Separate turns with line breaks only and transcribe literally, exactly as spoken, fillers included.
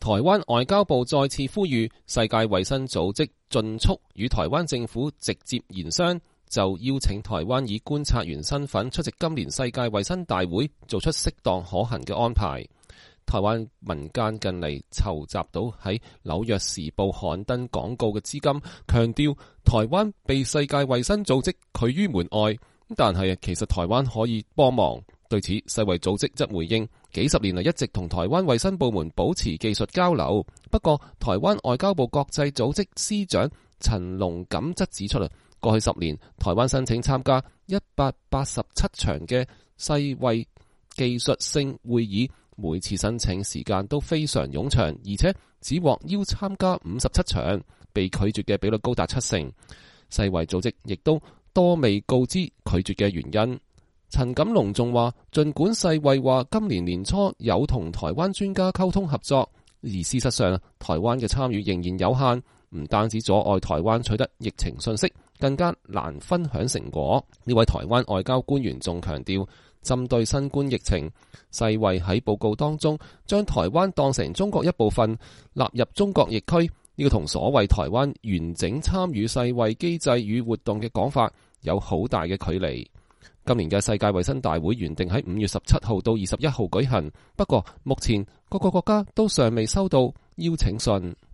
台灣外交部再次呼籲世界衛生組織盡速與台灣政府直接研商，就邀請台灣以觀察員身份出席今年世界衛生大會，做出適當可行嘅安排。台灣民間近嚟籌集到喺紐約時報刊登廣告嘅資金，強調台灣被世界衛生組織拒於門外，但係其實台灣可以幫忙。對此，世衛組織則回應，幾十年嚟一直同台灣衛生部門保持技術交流。不過，台灣外交部國際組織司長陳龍錦則指出啦，過去十年台灣申請參加一百八十七場嘅世衛技術性會議，每次申請時間都非常冗長，而且只獲邀參加五十七場，被拒絕嘅比率高達七成。世衛組織亦都多未告知拒絕嘅原因。陳錦龍仲話，儘管世衛話今年年初有同台灣專家溝通合作，而事實上台灣嘅參與仍然有限，唔單止阻礙台灣取得疫情信息，更加難分享成果。呢位台灣外交官員仲強調，針對新冠疫情，世衛喺報告當中將台灣當成中國一部分，納入中國疫區，呢個同所謂台灣完整參與世衛機制與活動嘅講法有好大嘅距離。今年嘅世界衛生大會原定喺五月十七號到二十一號舉行，不過目前各個國家都尚未收到邀請信。